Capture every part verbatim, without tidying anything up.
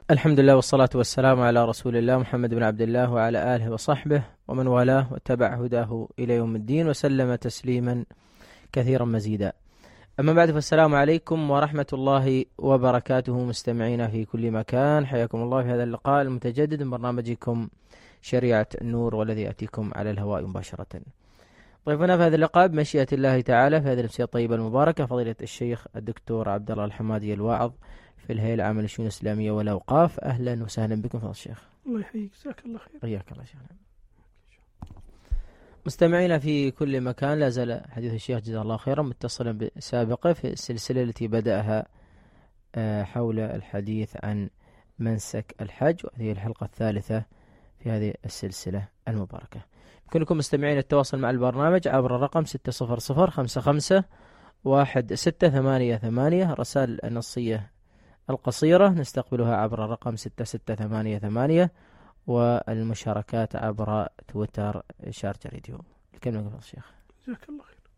الحمد لله والصلاة والسلام على رسول الله محمد بن عبد الله وعلى آله وصحبه ومن والاه واتبع هداه إلى يوم الدين وسلم تسليما كثيرا مزيدا. أما بعد، فالسلام عليكم ورحمة الله وبركاته مستمعينا في كل مكان، حياكم الله في هذا اللقاء المتجدد من برنامجكم شريعة النور والذي يأتيكم على الهواء مباشرة. ضيفنا في هذا اللقاء بمشيئة الله تعالى في هذه الأمسية الطيبة المباركة فضيلة الشيخ الدكتور عبد الله الحمادي الواعظ في الهيئة العامة للشؤون الإسلامية والأوقاف. أهلا وسهلا بكم فضل الشيخ. الله يحييك، جزاك الله خير. حياك الله شيخنا. مستمعينا في كل مكان، لا زال حديث الشيخ جزاه الله خيرا متصلا بسابقه في السلسلة التي بدأها حول الحديث عن منسك الحج، وهذه الحلقة الثالثة في هذه السلسلة المباركة. يمكنكم مستمعين التواصل مع البرنامج عبر الرقم ستة صفر صفر خمسة خمسة واحد ستة ثمانية ثمانية. الرسائل النصية القصيرة نستقبلها عبر الرقم ستة ستة ثمانية ثمانية، والمشاركات عبر تويتر شارجة راديو. الكلمة لك الشيخ. جزاك الله خير.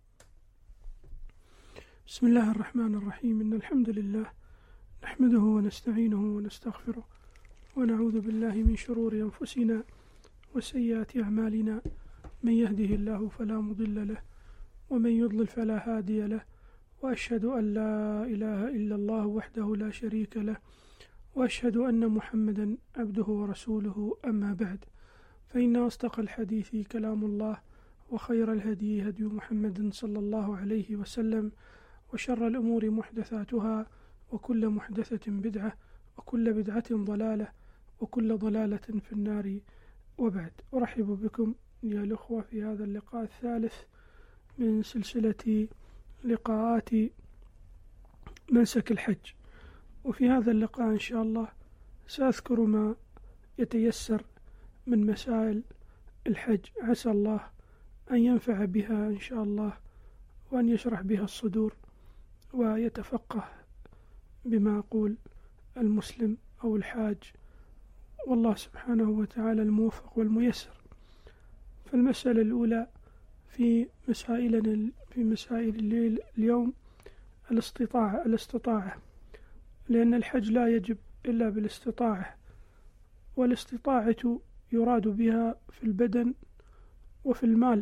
بسم الله الرحمن الرحيم. إن الحمد لله نحمده ونستعينه ونستغفره ونعوذ بالله من شرور أنفسنا وسيئات أعمالنا، من يهده الله فلا مضل له ومن يضلل فلا هادي له، وأشهد أن لا إله إلا الله وحده لا شريك له، وأشهد أن محمدا عبده ورسوله. أما بعد، فإن أصدق الحديث كلام الله، وخير الهدي هدي محمد صلى الله عليه وسلم، وشر الأمور محدثاتها، وكل محدثة بدعة، وكل بدعة ضلالة، وكل ضلالة في النار. وبعد، أرحب بكم يا الأخوة في هذا اللقاء الثالث من سلسلة لقاءات منسك الحج. وفي هذا اللقاء إن شاء الله سأذكر ما يتيسر من مسائل الحج، عسى الله أن ينفع بها إن شاء الله، وأن يشرح بها الصدور، ويتفقه بما يقول المسلم أو الحاج، والله سبحانه وتعالى الموفق والميسر. فالمسألة الأولى في مسائلنا في مسائل الليل اليوم الاستطاعة الاستطاعة لأن الحج لا يجب إلا بالاستطاعة، والاستطاعة يراد بها في البدن وفي المال.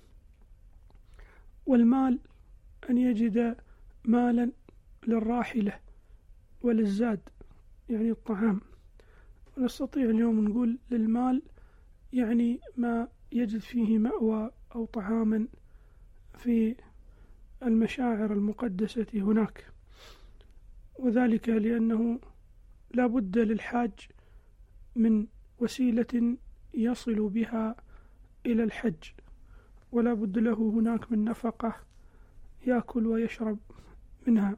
والمال أن يجد مالا للراحلة وللزاد، يعني الطعام. ونستطيع اليوم نقول للمال يعني ما يجد فيه مأوى أو طعاما في المشاعر المقدسة هناك، وذلك لأنه لا بد للحاج من وسيلة يصل بها إلى الحج، ولا بد له هناك من نفقة يأكل ويشرب منها.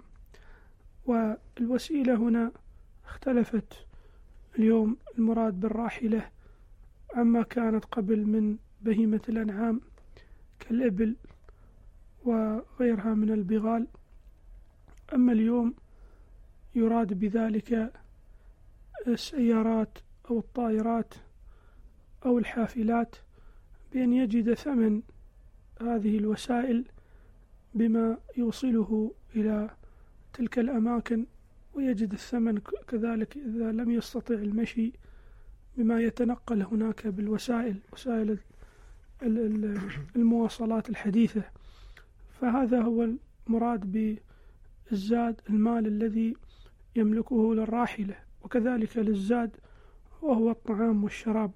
والوسيلة هنا اختلفت اليوم المراد بالراحلة عما كانت قبل من بهيمة الأنعام كالإبل وغيرها من البغال. أما اليوم يراد بذلك السيارات أو الطائرات أو الحافلات، بأن يجد ثمن هذه الوسائل بما يوصله إلى تلك الأماكن، ويجد الثمن كذلك إذا لم يستطع المشي بما يتنقل هناك بالوسائل، وسائل المواصلات الحديثة. فهذا هو المراد بالزاد، المال الذي يملكه للراحلة، وكذلك للزاد وهو الطعام والشراب.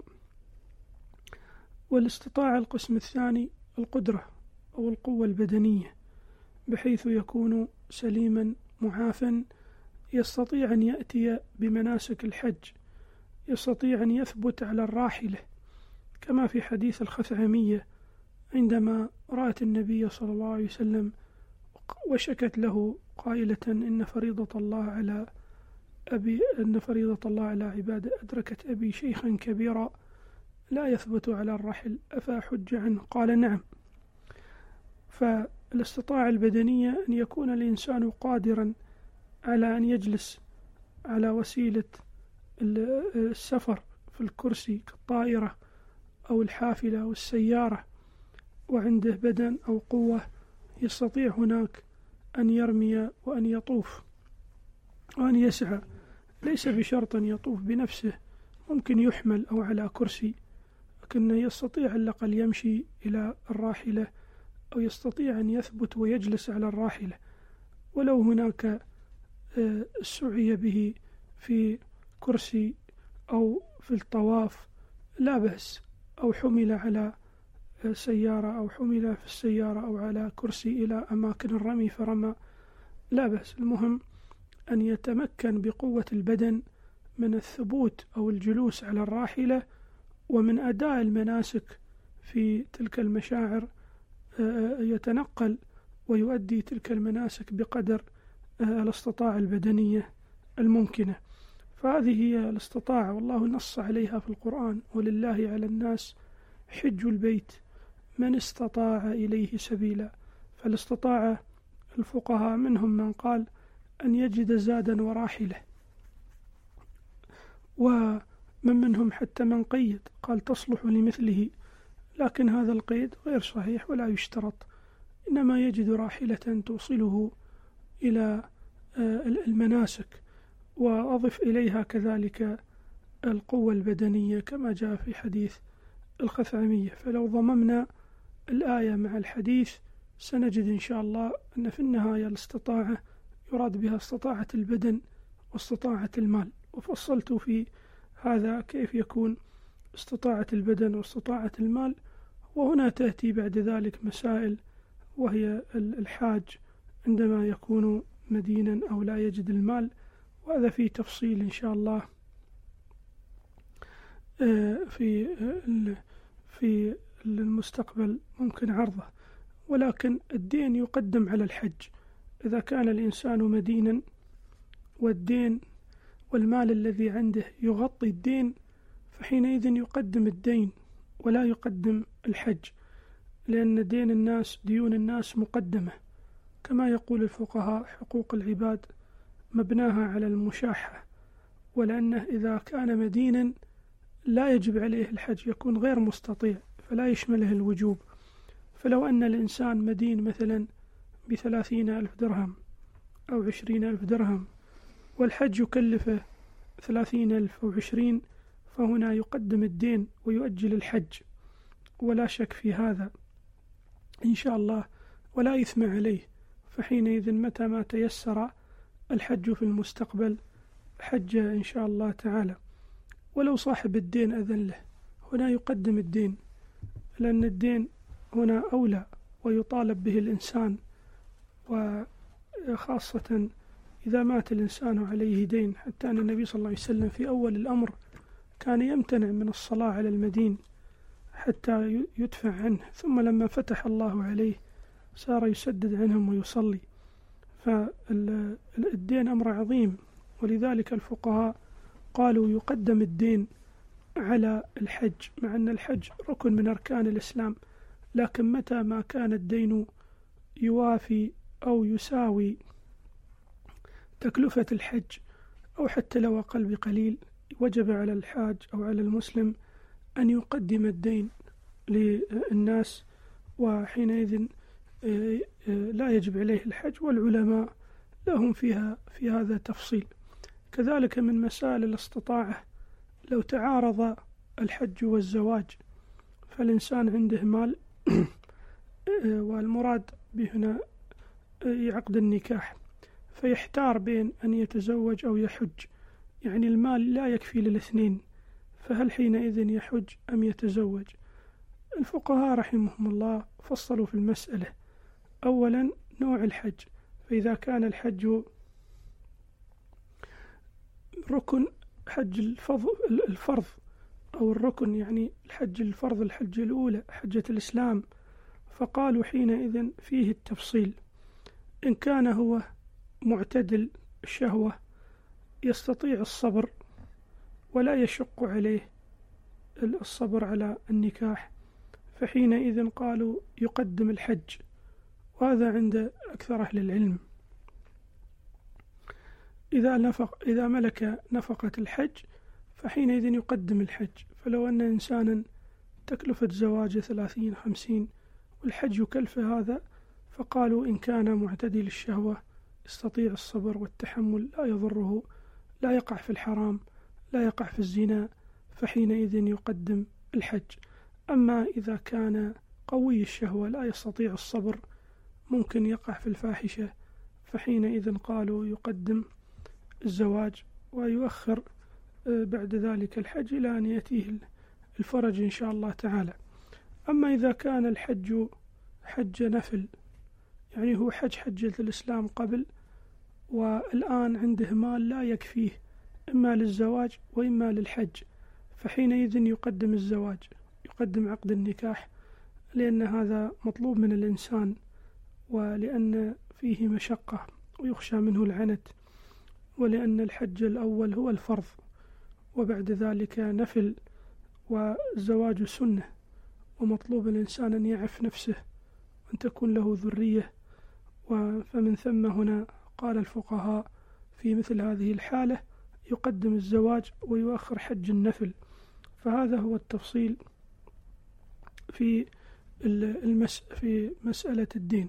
والاستطاعة القسم الثاني القدرة أو القوة البدنية، بحيث يكون سليما معافا، يستطيع أن يأتي بمناسك الحج، يستطيع أن يثبت على الراحلة، كما في حديث الخثعمية عندما رأت النبي صلى الله عليه وسلم وشكت له قائلة إن فريضة الله على أبي أن فريضة الله على عباده أدركت أبي شيخا كبيرا لا يثبت على الرحل أفأحج عنه؟ قال نعم. فالاستطاعة البدنية أن يكون الإنسان قادرا على أن يجلس على وسيلة السفر في الكرسي كالطائرة أو الحافلة أو السيارة، وعنده بدن أو قوة يستطيع هناك أن يرمي وأن يطوف وأن يسعى ليس بشرط أن يطوف بنفسه، ممكن يحمل أو على كرسي، لكنه يستطيع على الأقل يمشي إلى الراحلة أو يستطيع أن يثبت ويجلس على الراحلة، ولو هناك سعي به في كرسي أو في الطواف لا بأس، أو حمل على سيارة أو حمل في السيارة أو على كرسي إلى أماكن الرمي فرمى لا بأس. المهم أن يتمكن بقوة البدن من الثبوت أو الجلوس على الراحلة ومن أداء المناسك في تلك المشاعر، يتنقل ويؤدي تلك المناسك بقدر الاستطاعة البدنية الممكنة. فهذه هي الاستطاعة، والله نص عليها في القرآن: ولله على الناس حج البيت من استطاع إليه سبيلا. فالاستطاعة الفقهاء منهم من قال أن يجد زادا وراحلة، ومن منهم حتى من قيد قال تصلح لمثله، لكن هذا القيد غير صحيح ولا يشترط، إنما يجد راحلة توصله إلى المناسك. وأضف إليها كذلك القوة البدنية كما جاء في حديث الخثعمية. فلو ضممنا الآية مع الحديث سنجد إن شاء الله أن في النهاية الاستطاعة يراد بها استطاعة البدن واستطاعة المال، وفصلت في هذا كيف يكون استطاعة البدن واستطاعة المال. وهنا تأتي بعد ذلك مسائل، وهي الحاج عندما يكون مدينا أو لا يجد المال، وهذا في تفصيل إن شاء الله في في المستقبل ممكن عرضه. ولكن الدين يقدم على الحج إذا كان الإنسان مدينا والدين والمال الذي عنده يغطي الدين، فحينئذ يقدم الدين ولا يقدم الحج، لأن دين الناس ديون الناس مقدمة، كما يقول الفقهاء حقوق العباد مبناها على المشاحة، ولأنه إذا كان مدينا لا يجب عليه الحج يكون غير مستطيع فلا يشمله الوجوب. فلو أن الإنسان مدين مثلا بثلاثين ألف درهم أو عشرين ألف درهم والحج يكلفه ثلاثين ألف أو عشرين، فهنا يقدم الدين ويؤجل الحج، ولا شك في هذا إن شاء الله، ولا إثم عليه. فحينئذ متى ما تيسر الحج في المستقبل حج إن شاء الله تعالى. ولو صاحب الدين أذن له، هنا يقدم الدين، لأن الدين هنا أولى ويطالب به الإنسان، وخاصة إذا مات الإنسان عليه دين، حتى أن النبي صلى الله عليه وسلم في أول الأمر كان يمتنع من الصلاة على المدين حتى يدفع عنه، ثم لما فتح الله عليه صار يسدد عنهم ويصلي. فالدين أمر عظيم، ولذلك الفقهاء قالوا يقدم الدين على الحج، مع أن الحج ركن من أركان الإسلام، لكن متى ما كان الدين يوافي أو يساوي تكلفة الحج أو حتى لو أقل بقليل، وجب على الحاج أو على المسلم أن يقدم الدين للناس، وحينئذ لا يجب عليه الحج. والعلماء لهم فيها في هذا تفصيل. كذلك من مسائل الاستطاعة لو تعارض الحج والزواج، فالإنسان عنده مال والمراد بهنا عقد النكاح، فيحتار بين أن يتزوج أو يحج، يعني المال لا يكفي للاثنين، فهل حينئذ يحج أم يتزوج؟ الفقهاء رحمهم الله فصلوا في المسألة. أولا نوع الحج، فإذا كان الحج ركن حج الفرض أو الركن، يعني الحج الفرض الحج الأولى حجة الإسلام، فقالوا حينئذ فيه التفصيل. إن كان هو معتدل الشهوة يستطيع الصبر ولا يشق عليه الصبر على النكاح، فحينئذ قالوا يقدم الحج، وهذا عند أكثر أهل العلم. إذا نفق إذا ملك نفقة الحج فحينئذ يقدم الحج. فلو أن إنسانا تكلفة زواجه ثلاثين خمسين والحج يكلفه هذا، فقالوا إن كان معتدل الشهوة يستطيع الصبر والتحمل لا يضره لا يقع في الحرام، لا يقع في الزنا، فحينئذ يقدم الحج. أما إذا كان قوي الشهوة لا يستطيع الصبر، ممكن يقع في الفاحشة، فحينئذ قالوا يقدم الزواج ويؤخر بعد ذلك الحج إلى أن يأتيه الفرج إن شاء الله تعالى. أما إذا كان الحج حج نفل، يعني هو حج حجة الإسلام قبل والآن عنده مال لا يكفيه إما للزواج وإما للحج، فحينئذ يقدم الزواج، يقدم عقد النكاح، لأن هذا مطلوب من الإنسان، ولأن فيه مشقة ويخشى منه العنت، ولأن الحج الأول هو الفرض وبعد ذلك نفل، والزواج سنة، ومطلوب الإنسان أن يعف نفسه وأن تكون له ذرية. فمن ثم هنا قال الفقهاء في مثل هذه الحالة يقدم الزواج ويؤخر حج النفل. فهذا هو التفصيل في المس في مسألة الدين.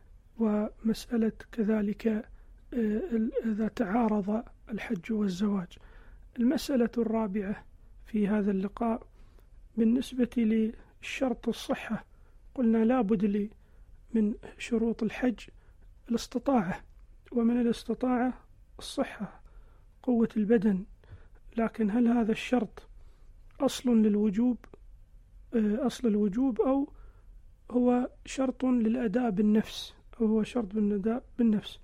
ومسألة كذلك إذا تعارض الحج والزواج. المسألة الرابعة في هذا اللقاء بالنسبة للشرط الصحة، قلنا لا بد لي من شروط الحج الاستطاعة، ومن الاستطاعة الصحة قوة البدن، لكن هل هذا الشرط أصل للوجوب أصل الوجوب أو هو شرط للأداء بالنفس أو هو شرط للأداء بالنفس؟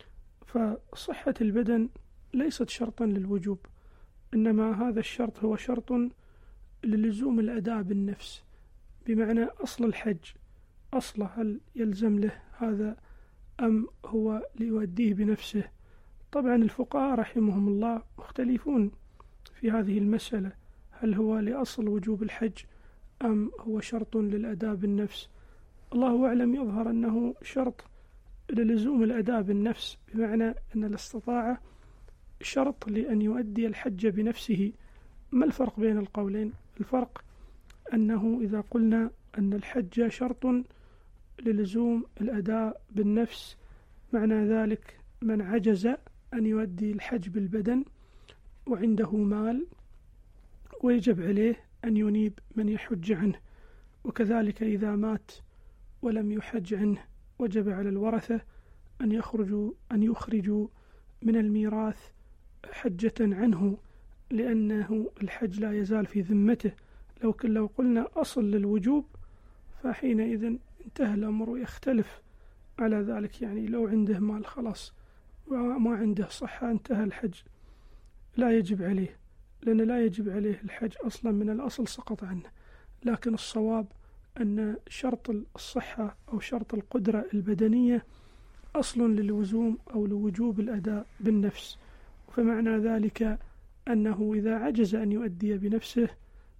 فصحة البدن ليست شرطا للوجوب، إنما هذا الشرط هو شرط للزوم الأداء بالنفس، بمعنى أصل الحج أصله هل يلزم له هذا أم هو ليؤديه بنفسه. طبعا الفقهاء رحمهم الله مختلفون في هذه المسألة، هل هو لأصل وجوب الحج أم هو شرط للأداء بالنفس؟ الله أعلم، يظهر أنه شرط للزوم الأداء بالنفس، بمعنى أن الاستطاعة شرط لأن يؤدي الحج بنفسه. ما الفرق بين القولين؟ الفرق أنه إذا قلنا أن الحج شرط للزوم الأداء بالنفس، معنى ذلك من عجز أن يؤدي الحج بالبدن وعنده مال ويجب عليه أن ينيب من يحج عنه، وكذلك إذا مات ولم يحج عنه وجب على الورثة أن يخرجوا أن يخرجوا من الميراث حجة عنه، لأنه الحج لا يزال في ذمته. لو لو قلنا أصل للوجوب فحينئذ انتهى الأمر ويختلف على ذلك، يعني لو عنده مال خلاص وما عنده صحة انتهى الحج لا يجب عليه، لأن لا يجب عليه الحج أصلا من الأصل سقط عنه. لكن الصواب أن شرط الصحة أو شرط القدرة البدنية أصل للوزوم أو لوجوب الأداء بالنفس، فمعنى ذلك أنه إذا عجز أن يؤدي بنفسه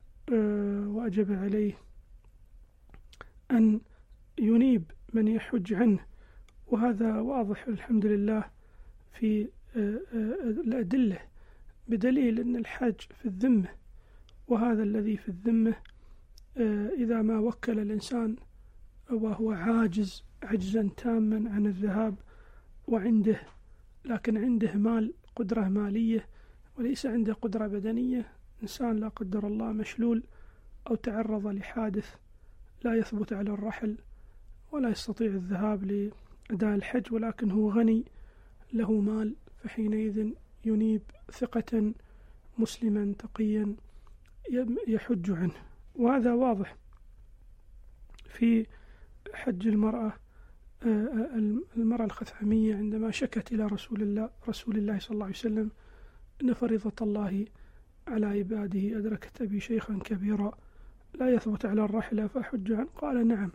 وأجب عليه أن ينيب من يحج عنه. وهذا واضح الحمد لله في الأدلة، بدليل أن الحج في الذمة، وهذا الذي في الذمة إذا ما وكل الإنسان وهو عاجز عجزا تاما عن الذهاب وعنده لكن عنده مال قدرة مالية وليس عنده قدرة بدنية، إنسان لا قدر الله مشلول أو تعرض لحادث لا يثبت على الرحل ولا يستطيع الذهاب لأداء الحج، ولكن هو غني له مال، فحينئذ ينيب ثقة مسلما تقيا يحج عنه. وهذا واضح في حج المرأة المرأة الخثعمية عندما شكت إلى رسول الله رسول الله صلى الله عليه وسلم إن فريضة الله على عباده أدركت أبي شيخا كبيرا لا يثبت على الرحلة فحج عنه، قال نعم.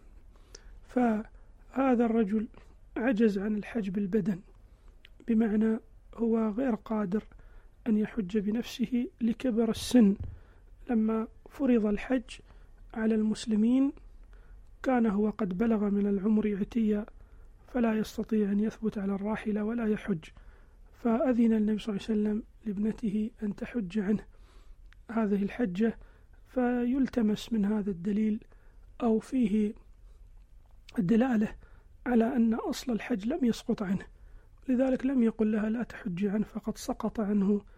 فهذا الرجل عجز عن الحج بالبدن، بمعنى هو غير قادر أن يحج بنفسه لكبر السن. لما فرض الحج على المسلمين كان هو قد بلغ من العمر عتيا فلا يستطيع أن يثبت على الراحلة ولا يحج، فأذن النبي صلى الله عليه وسلم لابنته أن تحج عنه هذه الحجة، فيلتمس من هذا الدليل أو فيه الدلالة على أن أصل الحج لم يسقط عنه، لذلك لم يقل لها لا تحج عنه، فقد سقط عنه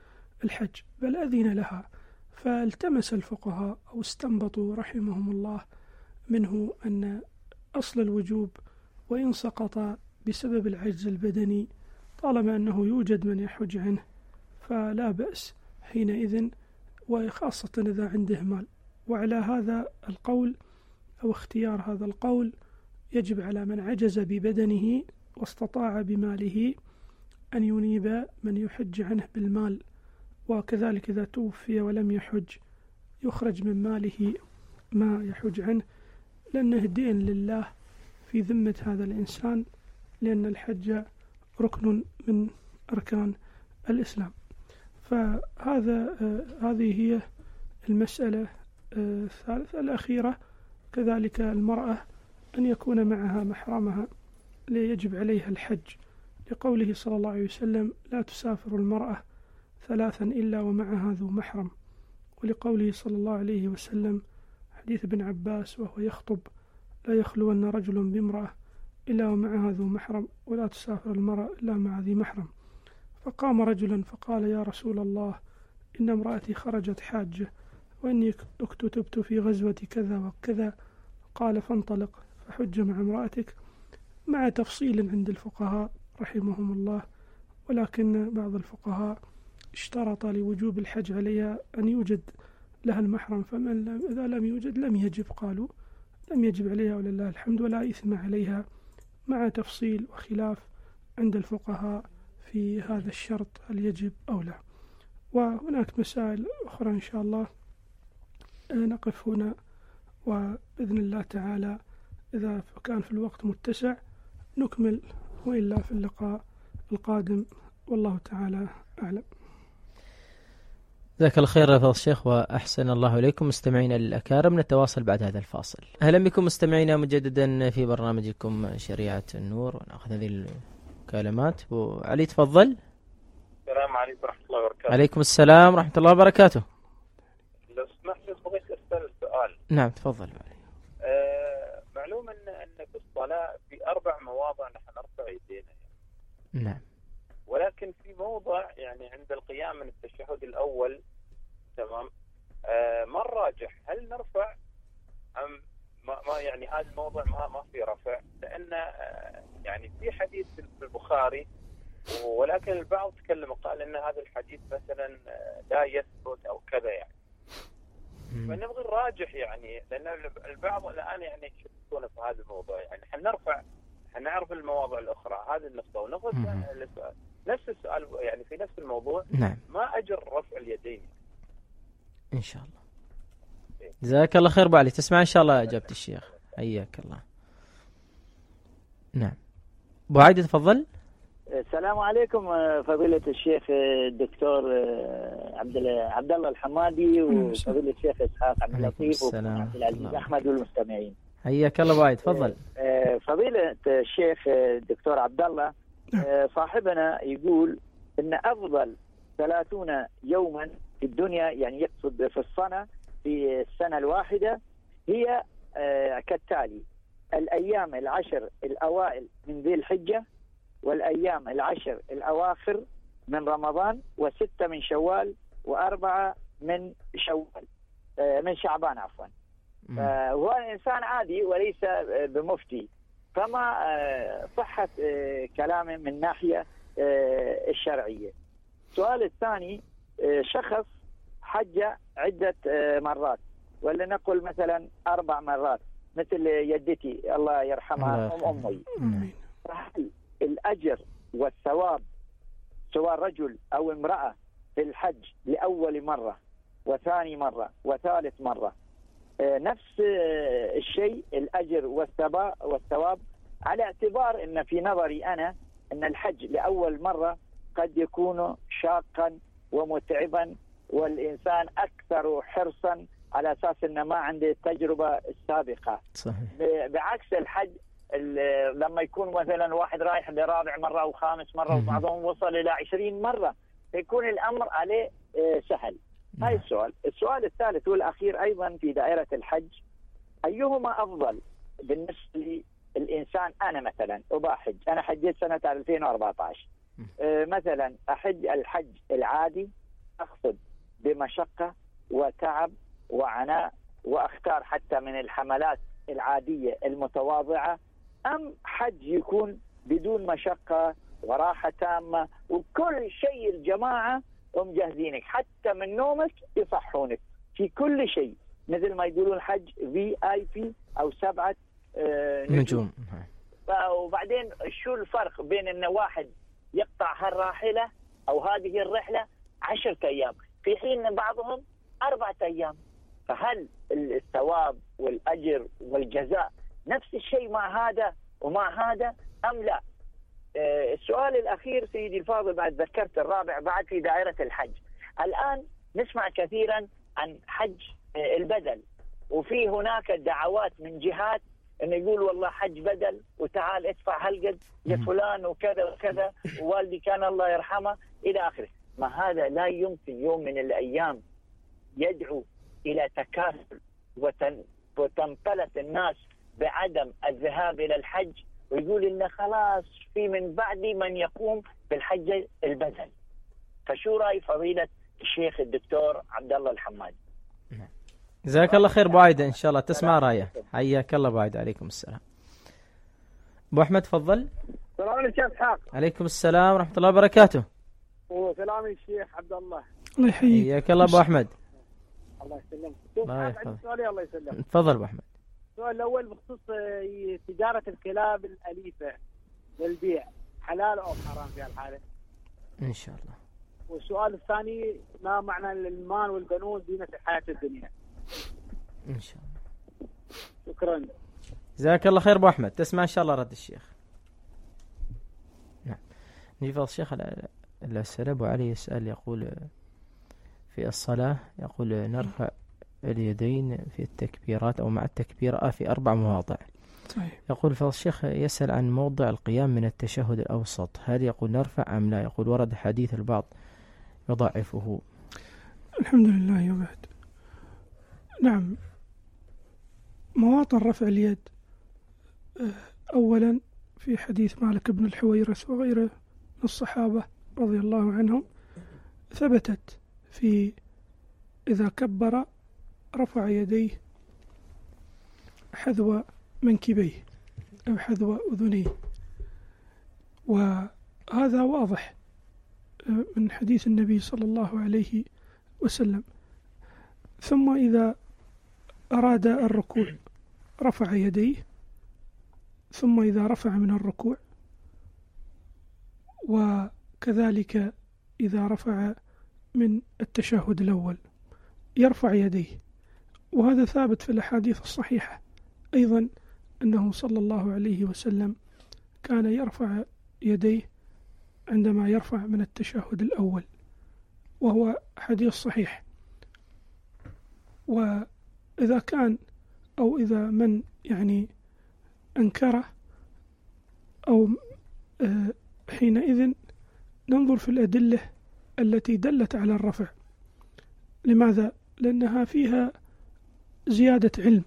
الحج، بل أذن لها. فالتمس الفقهاء أو استنبطوا رحمهم الله منه أن أصل الوجوب وإن سقط بسبب العجز البدني طالما أنه يوجد من يحج عنه فلا بأس حينئذ، وخاصة إذا عنده مال. وعلى هذا القول أو اختيار هذا القول يجب على من عجز ببدنه واستطاع بماله أن ينيب من يحج عنه بالمال، وكذلك إذا توفي ولم يحج يخرج من ماله ما يحج عنه، لأنه دين لله في ذمة هذا الإنسان، لأن الحج ركن من أركان الإسلام. فهذا آه هذه هي المسألة آه الثالثة. الأخيرة كذلك المرأة أن يكون معها محرمها ليجب عليها الحج، لقوله صلى الله عليه وسلم: لا تسافر المرأة ثلاثا إلا ومعها ذو محرم، ولقوله صلى الله عليه وسلم حديث ابن عباس وهو يخطب: لا يخلون رجل بامرأة إلا ومعها ذو محرم، ولا تسافر المرأة إلا مع ذي محرم. فقام رجل فقال: يا رسول الله، إن امرأتي خرجت حاجة وإني اكتتبت في غزوة كذا وكذا. قال: فانطلق فحج مع امرأتك، مع تفصيل عند الفقهاء رحمهم الله، ولكن بعض الفقهاء اشترط لوجوب الحج عليها أن يوجد لها المحرم، فمن لم إذا لم يوجد لم يجب، قالوا لم يجب عليها ولله الحمد ولا إثم عليها، مع تفصيل وخلاف عند الفقهاء في هذا الشرط هل يجب أو لا. وهناك مسائل أخرى إن شاء الله نقف هنا، وبإذن الله تعالى إذا كان في الوقت متسع نكمل، وإلا في اللقاء القادم، والله تعالى أعلم. جزاك الله خير يا فضل الشيخ، وأحسن الله إليكم. مستمعينا الأكارم، نتواصل بعد هذا الفاصل. أهلا بكم مستمعينا مجددا في برنامجكم شريعة النور، ونأخذ هذه المكالمات. وعلي تفضل. السلام عليكم ورحمة الله وبركاته. عليكم السلام ورحمة الله وبركاته. لو سمحت بغيت أسأل سؤال. نعم تفضل. آه معلوم أن أن في الصلاة في أربع مواضع نحن نرفع يدينا يعني. نعم. ولكن في موضع يعني عند القيام من التشهد الأول، تمام، آه ما الراجح؟ هل نرفع أم ما, ما يعني هذا الموضع ما ما في رفع؟ لأن آه يعني في حديث في البخاري، ولكن البعض تكلم وقال ان هذا الحديث مثلا لا يثبت او كذا يعني. فنبغي الراجح يعني، لان البعض الان يعني يشكون في هذا الموضوع يعني. حنرفع حنعرف المواضع الاخرى هذه النقطه، ونبغى نفس السؤال يعني في نفس الموضوع. نعم. ما اجر رفع اليدين ان شاء الله. جزاك الله خير ابو علي، تسمع ان شاء الله اجابه الشيخ، حياك الله. نعم ابو عايده تفضل. السلام عليكم فضيلة الشيخ الدكتور عبد عبد الله الحمادي، وفضيلة الشيخ إسحاق عبد اللطيف وعبد العزيز أحمد والمستمعين. حياك الله بايد تفضل. فضيلة الشيخ الدكتور عبد الله، صاحبنا يقول إن أفضل ثلاثون يوما في الدنيا، يعني يقصد في السنة، في السنة الواحدة، هي كالتالي: الأيام العشر الأوائل من ذي الحجة، والأيام العشر الأواخر من رمضان، وستة من شوال، وأربعة من شوال من شعبان عفوا. هو إنسان عادي وليس بمفتي، فما صحة كلامه من ناحية الشرعية؟ السؤال الثاني: شخص حج عدة مرات، ولا نقول مثلا أربع مرات، مثل يدتي الله يرحمها أم أمي، فهل الأجر والثواب سواء رجل أو امرأة في الحج لأول مرة وثاني مرة وثالث مرة نفس الشيء الأجر والثواب، على اعتبار أن في نظري أنا أن الحج لأول مرة قد يكون شاقا ومتعبا، والإنسان أكثر حرصا على أساس أنه ما عنده التجربة السابقة. صحيح. بعكس الحج لما يكون مثلا واحد رايح لرابع مرة أو خامس مرة، وبعضهم وصل إلى عشرين مرة، يكون الأمر عليه سهل. هاي السؤال. السؤال الثالث والأخير أيضا في دائرة الحج: أيهما أفضل بالنسبة للإنسان؟ أنا مثلا أباحج، أنا حجيت سنة ألفين وأربعة عشر، مثلا أحج الحج العادي أقصد بمشقة وتعب وعناء، وأختار حتى من الحملات العادية المتواضعة، أم حج يكون بدون مشقة وراحة تامة وكل شيء الجماعة ومجهزينك، حتى من نومك يصحونك في كل شيء، مثل ما يقولون حج في آي بي أو سبعة آه نجوم. وبعدين شو الفرق بين أن واحد يقطع هالراحلة أو هذه الرحلة عشرة أيام في حين بعضهم أربعة أيام؟ فهل الثواب والأجر والجزاء نفس الشيء مع هذا ومع هذا أم لا؟ آه السؤال الأخير سيدي الفاضل، بعد ذكرت الرابع بعد في دائرة الحج. الآن نسمع كثيرا عن حج آه البدل، وفي هناك دعوات من جهات انه يقول والله حج بدل وتعال ادفع هالقد لفلان وكذا وكذا ووالدي كان الله يرحمه الى اخره. ما هذا لا يمكن يوم من الايام يدعو الى تكاسل وتن وتنطلق الناس بعدم الذهاب الى الحج، ويقول ان خلاص في من بعدي من يقوم بالحج البدل. فشو راي فضيله الشيخ الدكتور عبد الله الحمادي؟ جزاك الله خير ابو عايده، ان شاء الله تسمع رايه. حياك الله ابو عايده. عليكم السلام. ابو احمد تفضل. السلام عليكم شيخ اسحاق. عليكم السلام ورحمه الله وبركاته. وسلام الشيخ عبد الله. الله يحييك. حياك الله ابو احمد. الله يسلمك. الله يحفظك. سؤالي الله يسلمك. تفضل ابو احمد. السؤال الاول بخصوص تجاره الكلاب الاليفه للبيع، حلال او حرام في الحاله؟ ان شاء الله. والسؤال الثاني، ما معنى المال والبنون زينة الحياة الدنيا؟ ان شاء الله. شكرا. جزاك الله خير ابو احمد. تسمع ان شاء الله رد الشيخ. نعم. نجيب الشيخ على الاسئله. ابو علي يسال يقول في الصلاه، يقول نرفع اليدين في التكبيرات او مع التكبير في اربع مواضع. صحيح. يقول فالشيخ يسأل عن موضع القيام من التشهد الأوسط، هل يقول نرفع أم لا؟ يقول ورد حديث البعض يضعفه. الحمد لله. وبعد، نعم، مواطن رفع اليد أولا في حديث مالك بن الحويرث وغيره من الصحابة رضي الله عنهم ثبتت في إذا كبر رفع يديه حذو منكبيه أو حذو أذنيه، وهذا واضح من حديث النبي صلى الله عليه وسلم. ثم إذا أراد الركوع رفع يديه، ثم إذا رفع من الركوع، وكذلك إذا رفع من التشهد الأول يرفع يديه. وهذا ثابت في الأحاديث الصحيحة أيضا أنه صلى الله عليه وسلم كان يرفع يديه عندما يرفع من التشهد الأول، وهو حديث صحيح. وإذا كان أو إذا من يعني أنكره أو حينئذ ننظر في الأدلة التي دلت على الرفع. لماذا؟ لأنها فيها زيادة علم،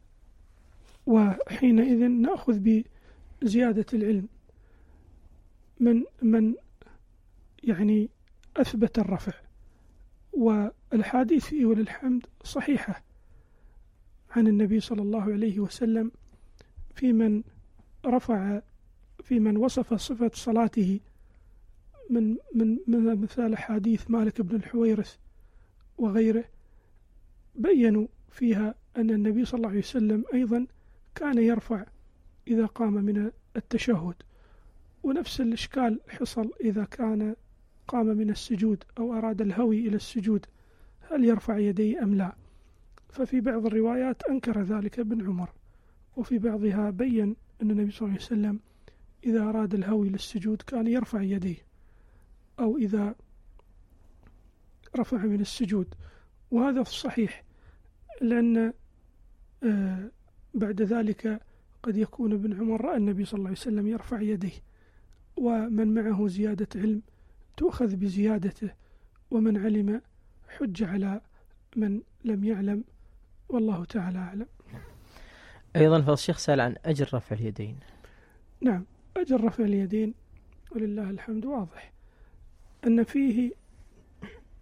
وحينئذ نأخذ بزيادة العلم من من يعني أثبت الرفع. والحديث فيه وللحمد صحيحة عن النبي صلى الله عليه وسلم في من رفع، في من وصف صفة صلاته من من من مثال حديث مالك بن الحويرث وغيره، بيّنوا فيها أن النبي صلى الله عليه وسلم أيضا كان يرفع إذا قام من التشهد. ونفس الإشكال حصل إذا كان قام من السجود أو أراد الهوي إلى السجود، هل يرفع يديه أم لا؟ ففي بعض الروايات أنكر ذلك ابن عمر، وفي بعضها بيّن أن النبي صلى الله عليه وسلم إذا أراد الهوي للسجود كان يرفع يديه، أو إذا رفع من السجود. وهذا الصحيح، لأن آه بعد ذلك قد يكون ابن عمر رأى النبي صلى الله عليه وسلم يرفع يديه، ومن معه زيادة علم تؤخذ بزيادته، ومن علم حج على من لم يعلم، والله تعالى أعلم. أيضا فالشيخ سأل عن أجر رفع اليدين. نعم، أجر رفع اليدين ولله الحمد واضح أن فيه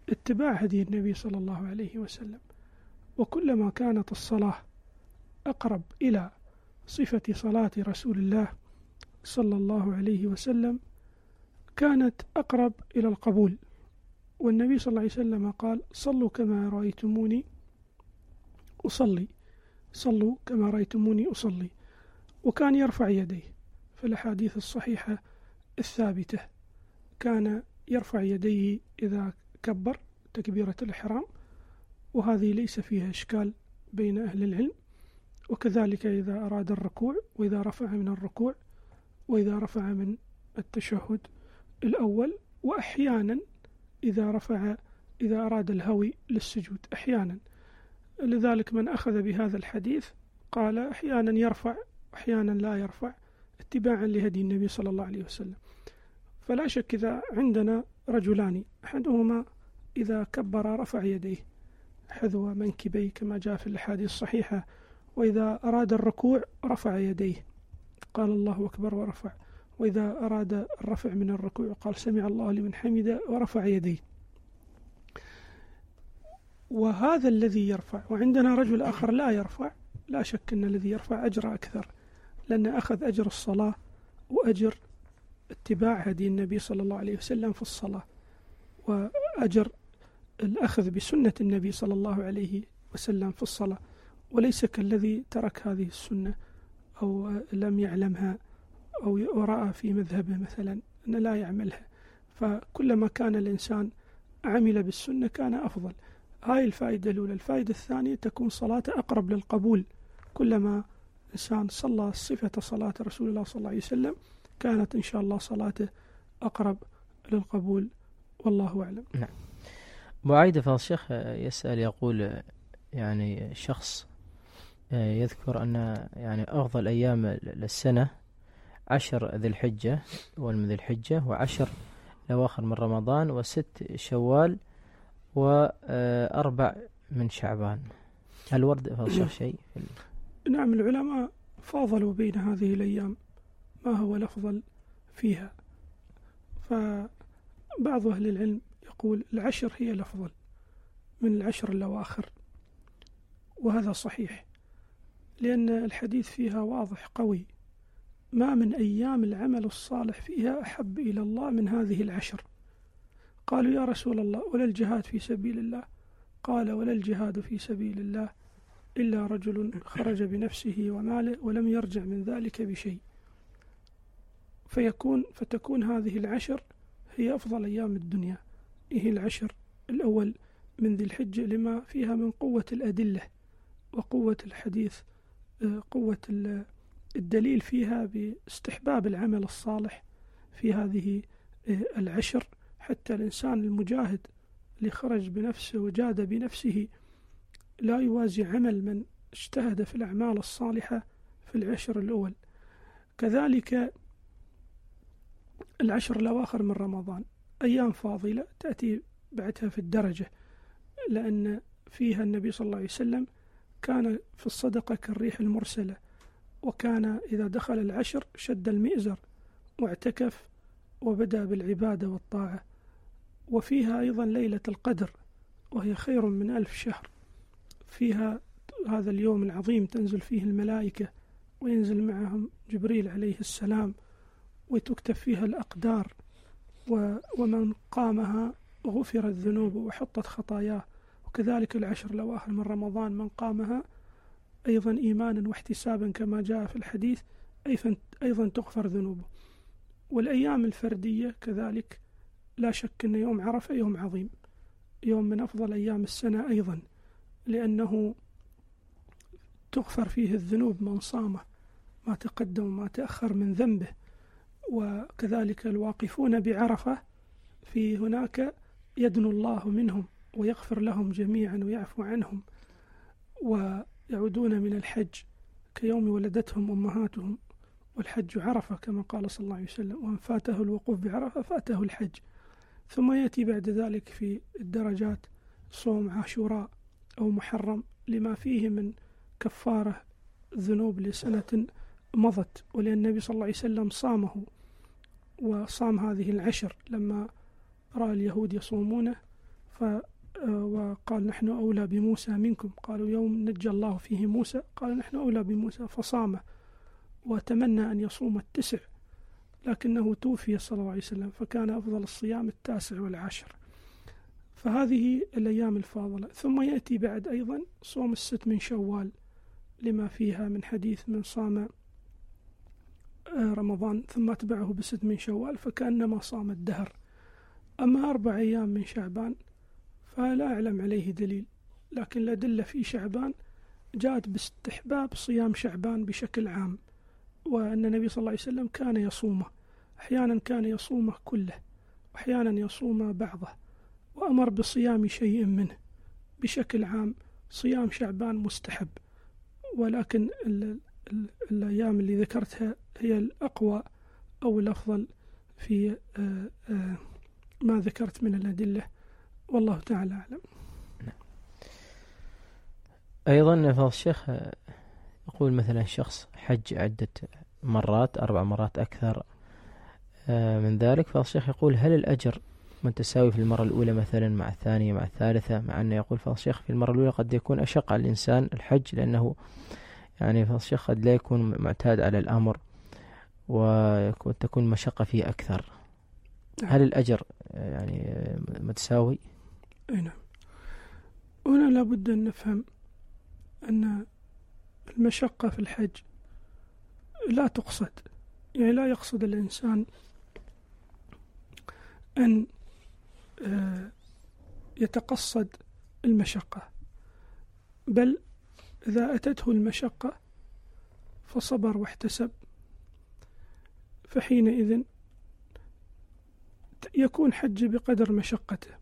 اتباع هدي النبي صلى الله عليه وسلم. وكلما كانت الصلاة أقرب إلى صفة صلاة رسول الله صلى الله عليه وسلم كانت أقرب إلى القبول. والنبي صلى الله عليه وسلم قال: صلوا كما رأيتموني أصلي، صلوا كما رأيتموني أصلي. وكان يرفع يديه في الأحاديث الصحيحة الثابتة، كان يرفع يديه إذا كبر تكبيرة الإحرام، وهذه ليس فيها إشكال بين أهل العلم. وكذلك إذا أراد الركوع، وإذا رفع من الركوع، وإذا رفع من التشهد الأول، وأحيانا إذا رفع إذا أراد الهوي للسجود أحيانا. لذلك من أخذ بهذا الحديث قال أحيانا يرفع أحيانا لا يرفع اتباعا لهدي النبي صلى الله عليه وسلم. فلا شك إذا عندنا رجلان أحدهما إذا كبر رفع يديه حذو منكبيه كما جاء في الأحاديث الصحيحة، وإذا أراد الركوع رفع يديه قال الله أكبر ورفع، وإذا أراد الرفع من الركوع قال سمع الله لمن حمده ورفع يديه. وهذا الذي يرفع. وعندنا رجل آخر لا يرفع، لا شك أن الذي يرفع أجر أكثر، لأن أخذ أجر الصلاة وأجر اتباع هدي النبي صلى الله عليه وسلم في الصلاة، وأجر الأخذ بسنة النبي صلى الله عليه وسلم في الصلاة، وليس كالذي ترك هذه السنة أو لم يعلمها أو رأى في مذهبه مثلا أن لا يعملها. فكلما كان الإنسان عمل بالسنة كان أفضل. هاي الفائدة الأولى. الفائدة الثانية تكون صلاته أقرب للقبول. كلما إنسان صلى صفة صلاة رسول الله صلى الله عليه وسلم كانت إن شاء الله صلاته أقرب للقبول، والله أعلم. نعم. معايدة فضل الشيخ يسأل يقول يعني شخص يذكر أن يعني أفضل أيام للسنة عشر ذي الحجة والمن ذي الحجة، وعشر الأواخر من رمضان، وست شوال، وأربع من شعبان. هل ورد فضل الشيخ شيء؟ نعم، العلماء فاضلوا بين هذه الأيام ما هو الأفضل فيها. فبعض أهل العلم يقول العشر هي الأفضل من العشر الأواخر، وهذا صحيح، لأن الحديث فيها واضح قوي: ما من أيام العمل الصالح فيها أحب إلى الله من هذه العشر. قالوا يا رسول الله ولا الجهاد في سبيل الله؟ قال ولا الجهاد في سبيل الله إلا رجل خرج بنفسه وماله ولم يرجع من ذلك بشيء. فيكون فتكون هذه العشر هي أفضل أيام الدنيا، هي العشر الأول من ذي الحجة، لما فيها من قوة الأدلة وقوة الحديث، قوة الدليل فيها باستحباب العمل الصالح في هذه العشر، حتى الإنسان المجاهد اللي خرج بنفسه وجاد بنفسه لا يوازي عمل من اجتهد في الأعمال الصالحة في العشر الأول. كذلك العشر الأواخر من رمضان أيام فاضلة تأتي بعدها في الدرجة، لأن فيها النبي صلى الله عليه وسلم كان في الصدقة كالريح المرسلة، وكان إذا دخل العشر شد المئزر واعتكف وبدأ بالعبادة والطاعة. وفيها أيضا ليلة القدر وهي خير من ألف شهر، فيها هذا اليوم العظيم تنزل فيه الملائكة وينزل معهم جبريل عليه السلام، وتكتب فيها الأقدار، ومن قامها غفرت ذنوبه وحطت خطاياه. وكذلك العشر الأواخر من رمضان من قامها أيضا إيمانا واحتسابا كما جاء في الحديث أيضا تغفر ذنوبه. والأيام الفردية كذلك لا شك أن يوم عرفة يوم عظيم، يوم من أفضل أيام السنة أيضا، لأنه تغفر فيه الذنوب من صامه، ما تقدم وما تأخر من ذنبه. وكذلك الواقفون بعرفة في هناك يدنو الله منهم ويغفر لهم جميعا ويعفو عنهم، ويعودون من الحج كيوم ولدتهم أمهاتهم، والحج عرفة كما قال صلى الله عليه وسلم: ومن فاته الوقوف بعرفة فاته الحج. ثم يأتي بعد ذلك في الدرجات صوم عاشوراء أو محرم لما فيه من كفارة ذنوب لسنة مضت، ولأن النبي صلى الله عليه وسلم صامه وصام هذه العشر لما رأى اليهود يصومونه ف وقال نحن أولى بموسى منكم. قالوا يوم نجى الله فيه موسى، قال نحن أولى بموسى، فصام وتمنى أن يصوم التسع، لكنه توفي صلى الله عليه وسلم، فكان أفضل الصيام التاسع والعاشر. فهذه الأيام الفاضلة. ثم يأتي بعد أيضا صوم الست من شوال لما فيها من حديث من صام رمضان ثم أتبعه بست من شوال فكأنما صام الدهر. أما أربع أيام من شعبان فلا أعلم عليه دليل، لكن الأدلة في شعبان جاءت باستحباب صيام شعبان بشكل عام، وأن النبي صلى الله عليه وسلم كان يصومه، أحيانا كان يصومه كله وأحيانا يصوم بعضه، وأمر بصيام شيء منه. بشكل عام صيام شعبان مستحب، ولكن ال ال الأيام اللي ذكرتها هي الأقوى أو الأفضل في آآ آآ ما ذكرت من الأدلة، والله تعالى أعلم. أيضا فضل الشيخ يقول مثلا شخص حج عدة مرات، أربع مرات أكثر من ذلك، فضل الشيخ يقول هل الأجر متساوي في المرة الأولى مثلا مع الثانية مع الثالثة؟ مع أنه يقول فضل الشيخ في المرة الأولى قد يكون أشق على الإنسان الحج، لأنه يعني فضل الشيخ قد لا يكون معتاد على الأمر وتكون مشقة فيه أكثر. هل الأجر يعني متساوي؟ نعم. هنا لابد أن نفهم أن المشقة في الحج لا تقصد، يعني لا يقصد الإنسان أن يتقصد المشقة، بل إذا أتته المشقة فصبر واحتسب فحينئذ يكون حج بقدر مشقته.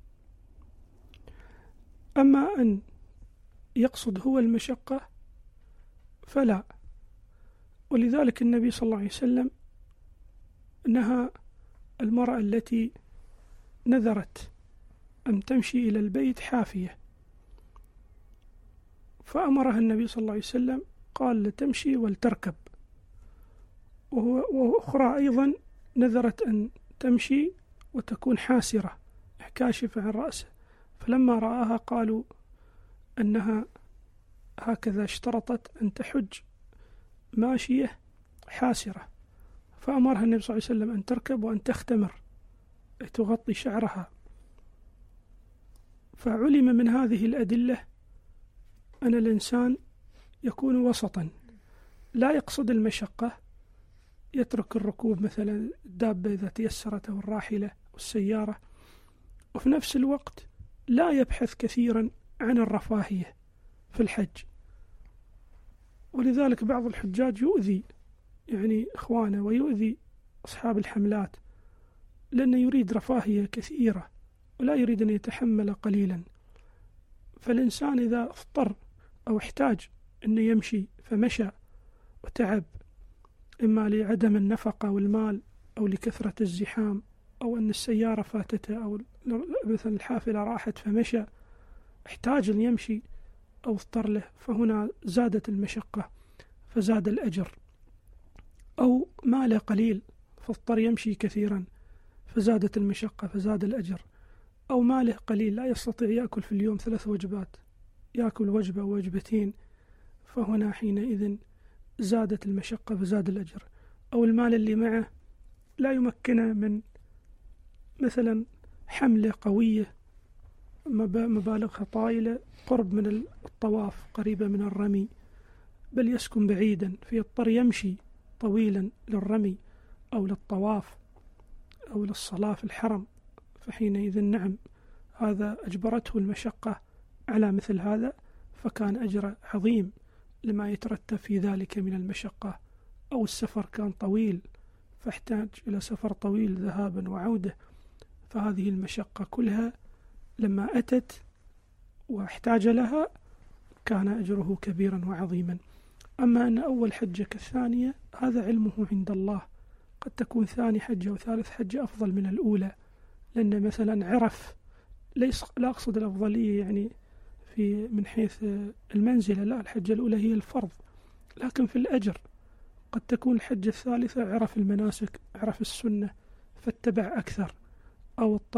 أما أن يقصد هو المشقة فلا. ولذلك النبي صلى الله عليه وسلم نهى المرأة التي نذرت أن تمشي إلى البيت حافية، فأمرها النبي صلى الله عليه وسلم قال لتمشي ولتركب. وأخرى أيضا نذرت أن تمشي وتكون حاسرة كاشفة عن رأسه، فلما رآها قالوا أنها هكذا اشترطت أن تحج ماشية حاسرة، فأمرها النبي صلى الله عليه وسلم أن تركب وأن تختمر أي تغطي شعرها. فعلم من هذه الأدلة أن الإنسان يكون وسطا، لا يقصد المشقة، يترك الركوب مثلا الدابة إذا تيسرت أو الراحلة والسيارة، وفي نفس الوقت لا يبحث كثيرا عن الرفاهية في الحج. ولذلك بعض الحجاج يؤذي يعني إخوانه ويؤذي أصحاب الحملات، لأنه يريد رفاهية كثيرة ولا يريد أن يتحمل قليلا. فالإنسان إذا اضطر أو احتاج أن يمشي فمشى وتعب، إما لعدم النفقة والمال أو لكثرة الزحام أو أن السيارة فاتته أو مثلا الحافلة راحت فمشى، احتاج أن يمشي أو اضطر له، فهنا زادت المشقة فزاد الأجر. أو ماله قليل فاضطر يمشي كثيرا فزادت المشقة فزاد الأجر. أو ماله قليل لا يستطيع يأكل في اليوم ثلاث وجبات، يأكل وجبة أو وجبتين، فهنا حينئذ زادت المشقة فزاد الأجر. أو المال اللي معه لا يمكنه من مثلا حملة قوية مبالغها طائلة قرب من الطواف قريبة من الرمي، بل يسكن بعيدا فيضطر يمشي طويلا للرمي أو للطواف أو للصلاة في الحرم، فحينئذ نعم هذا أجبرته المشقة على مثل هذا، فكان أجر عظيم لما يترتب في ذلك من المشقة. أو السفر كان طويل فاحتاج إلى سفر طويل ذهابا وعودة، فهذه المشقة كلها لما أتت واحتاج لها كان أجره كبيرا وعظيما. أما أن أول حجة كالثانية هذا علمه عند الله، قد تكون ثاني حجة وثالث حجة أفضل من الأولى، لأن مثلا عرف ليس لا أقصد الأفضلية يعني في من حيث المنزلة، لا، الحجة الأولى هي الفرض، لكن في الأجر قد تكون الحجة الثالثة عرف المناسك عرف السنة فاتبع أكثر، أو اضطر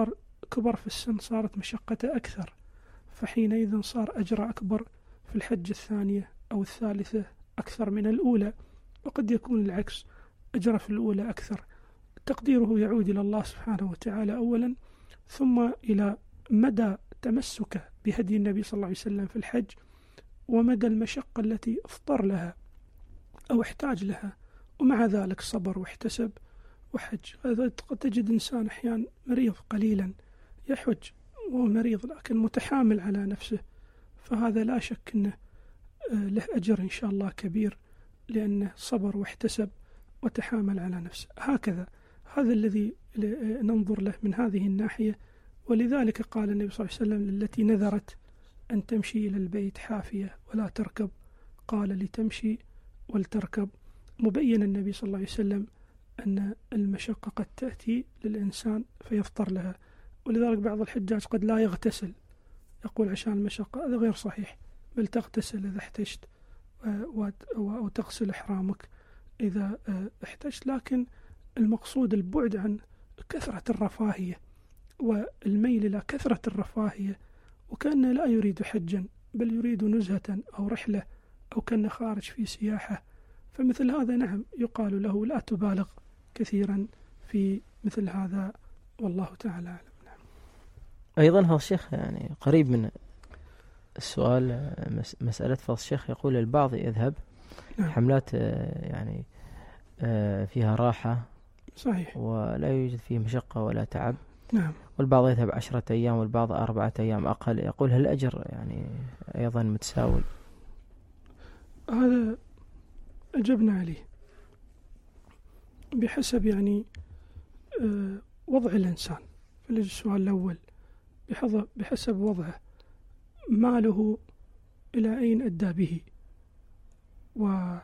كبر في السن صارت مشقته أكثر، فحينئذ صار أجر أكبر في الحجة الثانية أو الثالثة أكثر من الأولى، وقد يكون العكس، أجر في الأولى أكثر. تقديره يعود إلى الله سبحانه وتعالى أولا، ثم إلى مدى تمسكه بهدي النبي صلى الله عليه وسلم في الحج، ومدى المشقة التي اضطر لها أو احتاج لها، ومع ذلك صبر واحتسب وحج. قد تجد إنسان أحيانا مريض قليلا يحج وهو مريض لكن متحامل على نفسه، فهذا لا شك أنه له أجر إن شاء الله كبير، لأنه صبر واحتسب وتحامل على نفسه. هكذا هذا الذي ننظر له من هذه الناحية. ولذلك قال النبي صلى الله عليه وسلم للتي نذرت أن تمشي إلى البيت حافية ولا تركب، قال لتمشي ولتركب، مبين النبي صلى الله عليه وسلم أن المشقة قد تأتي للإنسان فيضطر لها. ولذلك بعض الحجاج قد لا يغتسل، يقول عشان المشقة، هذا غير صحيح، بل تغتسل إذا احتجت أو تغسل إحرامك إذا احتجت. لكن المقصود البعد عن كثرة الرفاهية والميل إلى كثرة الرفاهية، وكأنه لا يريد حجا بل يريد نزهة أو رحلة أو كأنه خارج في سياحة. فمثل هذا نعم يقال له لا تبالغ كثيرا في مثل هذا، والله تعالى أعلم. نعم. أيضا هو الشيخ يعني قريب من السؤال، مسألة فضل الشيخ، يقول البعض يذهب نعم. حملات يعني فيها راحة صحيح، ولا يوجد فيه مشقة ولا تعب، نعم. والبعض يذهب عشرة أيام والبعض أربعة أيام أقل، يقول هل الأجر يعني أيضا متساوي؟ هذا أجبنا عليه بحسب يعني وضع الإنسان. في السؤال الأول بحسب وضعه، ماله إلى أين أدى به وكم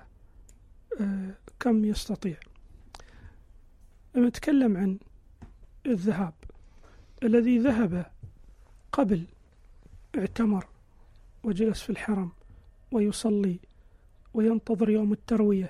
يستطيع. لما نتكلم عن الذهاب، الذي ذهب قبل اعتمر وجلس في الحرم ويصلي وينتظر يوم التروية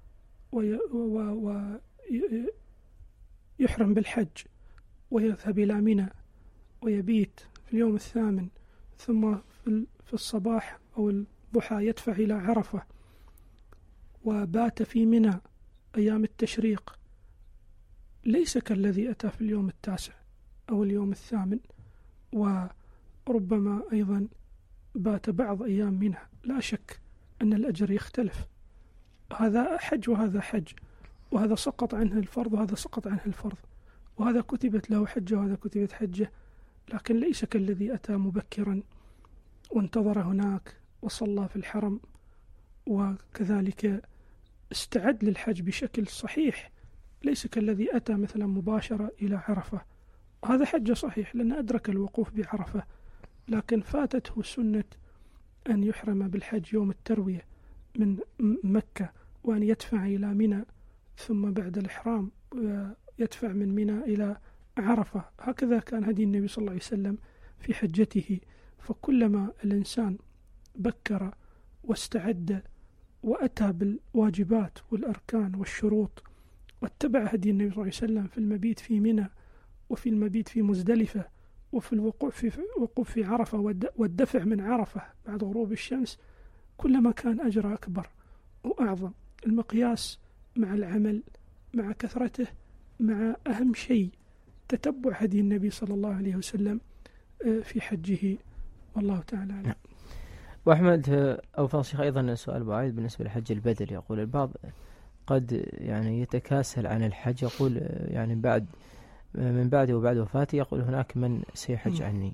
ويحرم بالحج ويذهب إلى منى ويبيت في اليوم الثامن، ثم في الصباح أو الضحى يدفع إلى عرفة وبات في منى أيام التشريق، ليس كالذي أتى في اليوم التاسع أو اليوم الثامن، وربما أيضا بات بعض أيام منها. لا شك أن الأجر يختلف، هذا حج وهذا حج، وهذا سقط عنه الفرض وهذا سقط عنه الفرض، وهذا كتبت له حجة وهذا كتبت حجة، لكن ليس كالذي أتى مبكرا وانتظر هناك وصلى في الحرم وكذلك استعد للحج بشكل صحيح، ليس كالذي أتى مثلا مباشرة إلى عرفة. هذا حج صحيح لأن أدرك الوقوف بعرفة، لكن فاتته سنة أن يحرم بالحج يوم التروية من مكة، وأن يدفع إلى منى، ثم بعد الإحرام يدفع من منى إلى عرفة. هكذا كان هدي النبي صلى الله عليه وسلم في حجته. فكلما الإنسان بكر واستعد وأتى بالواجبات والأركان والشروط واتبع هدي النبي صلى الله عليه وسلم في المبيت في منى وفي المبيت في مزدلفة وفي الوقوف في وقوف في عرفة والدفع من عرفة بعد غروب الشمس، كلما كان أجر أكبر وأعظم. المقياس مع العمل مع كثرته، مع أهم شيء تتبع هدي النبي صلى الله عليه وسلم في حجه، والله تعالى أعلم. وأحمد أو فضل الشيخ أيضا سؤال بعيد بالنسبة لحج البدل، يقول البعض قد يعني يتكاسل عن الحج، يقول يعني بعد من بعد وبعد وفاتي يقول هناك من سيحج عني.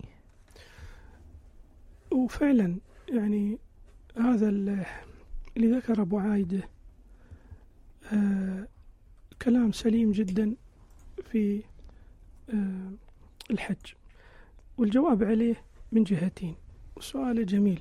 وفعلا يعني هذا اللي ذكر أبو عايدة آه كلام سليم جدا في آه الحج، والجواب عليه من جهتين، وسؤال جميل.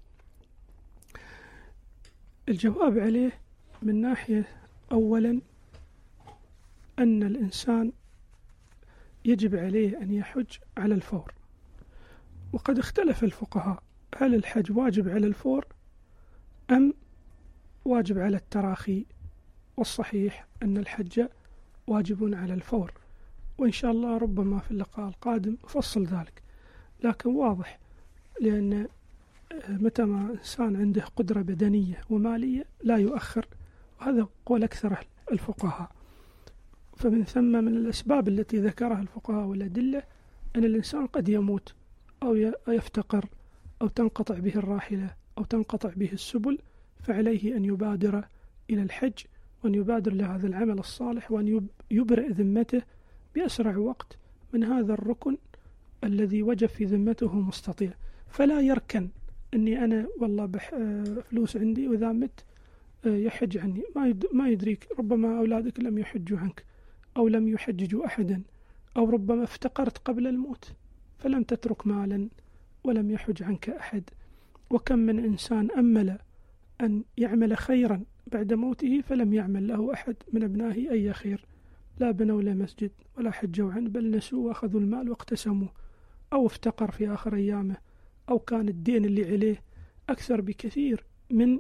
الجواب عليه من ناحية أولا أن الإنسان يجب عليه أن يحج على الفور، وقد اختلف الفقهاء هل الحج واجب على الفور أم واجب على التراخي، والصحيح أن الحج واجب على الفور، وإن شاء الله ربما في اللقاء القادم أفصل ذلك. لكن واضح، لأن متى ما إنسان عنده قدرة بدنية ومالية لا يؤخر، وهذا قول أكثر الفقهاء. فمن ثم من الأسباب التي ذكرها الفقهاء والأدلة أن الإنسان قد يموت أو يفتقر أو تنقطع به الراحلة أو تنقطع به السبل، فعليه أن يبادر إلى الحج، وأن يبادر لهذا العمل الصالح، وأن يبرئ ذمته بأسرع وقت من هذا الركن الذي وجب في ذمته مستطيع. فلا يركن أني أنا والله بح فلوس عندي وإذا مت يحج عني، ما يدريك، ربما أولادك لم يحجوا عنك أو لم يحججوا أحدا، أو ربما افتقرت قبل الموت فلم تترك مالا ولم يحج عنك أحد. وكم من إنسان أمل أن يعمل خيرا بعد موته فلم يعمل له أحد من أبنائه أي خير، لا بنوا له مسجد ولا حجوا عنه، بل نسوا وأخذوا المال واقتسموه، أو افتقر في آخر أيامه، أو كان الدين اللي عليه أكثر بكثير من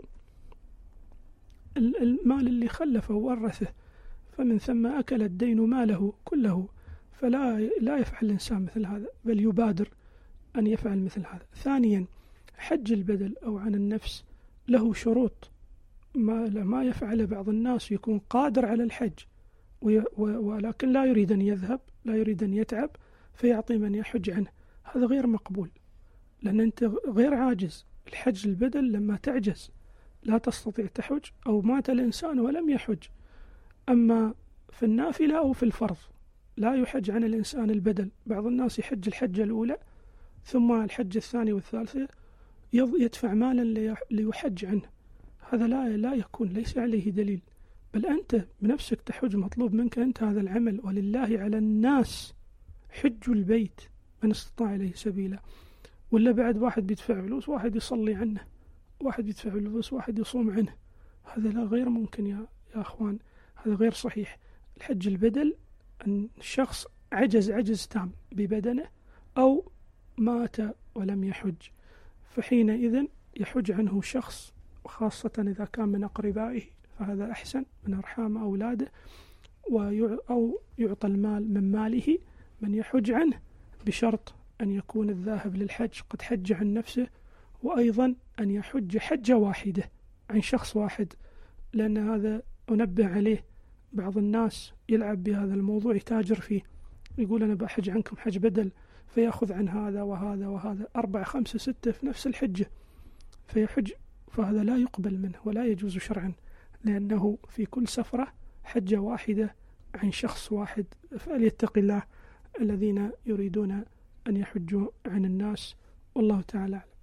المال اللي خلفه وورثه، فمن ثم أكل الدين ماله كله. فلا لا يفعل الإنسان مثل هذا، بل يبادر أن يفعل مثل هذا. ثانيا، حج البدل أو عن النفس له شروط، ما ما يفعل بعض الناس يكون قادر على الحج ولكن لا يريد أن يذهب، لا يريد أن يتعب، فيعطي من يحج عنه. هذا غير مقبول، لأن أنت غير عاجز. الحج البدل لما تعجز لا تستطيع تحج، أو مات الإنسان ولم يحج. أما في النافلة أو في الفرض لا يحج عن الإنسان البدل. بعض الناس يحج الحجة الأولى ثم الحج الثاني والثالثة يدفع مالا ليحج عنه، هذا لا لا يكون، ليس عليه دليل، بل أنت بنفسك تحج، مطلوب منك أنت هذا العمل. ولله على الناس حج البيت من استطاع إليه سبيلا. ولا بعد واحد بيدفع فلوس، واحد يصلي عنه، واحد يدفع فلوس، واحد يصوم عنه، هذا لا غير ممكن يا يا أخوان، هذا غير صحيح. الحج البدل أن الشخص عجز عجز تام ببدنه أو مات ولم يحج، فحينئذ يحج عنه شخص، وخاصة إذا كان من أقربائه فهذا أحسن، من أرحام أولاده، أو يعطى المال من ماله من يحج عنه، بشرط أن يكون الذاهب للحج قد حج عن نفسه، وأيضا أن يحج حجة واحدة عن شخص واحد. لأن هذا أنبه عليه، بعض الناس يلعب بهذا الموضوع، يتاجر فيه، يقول أنا بحج عنكم حج بدل، فيأخذ عن هذا وهذا وهذا أربعة خمسة ستة في نفس الحجة فيحج، فهذا لا يقبل منه ولا يجوز شرعا، لأنه في كل سفرة حجة واحدة عن شخص واحد. فليتق الله الذين يريدون أن يحجوا عن الناس، والله تعالى أعلم.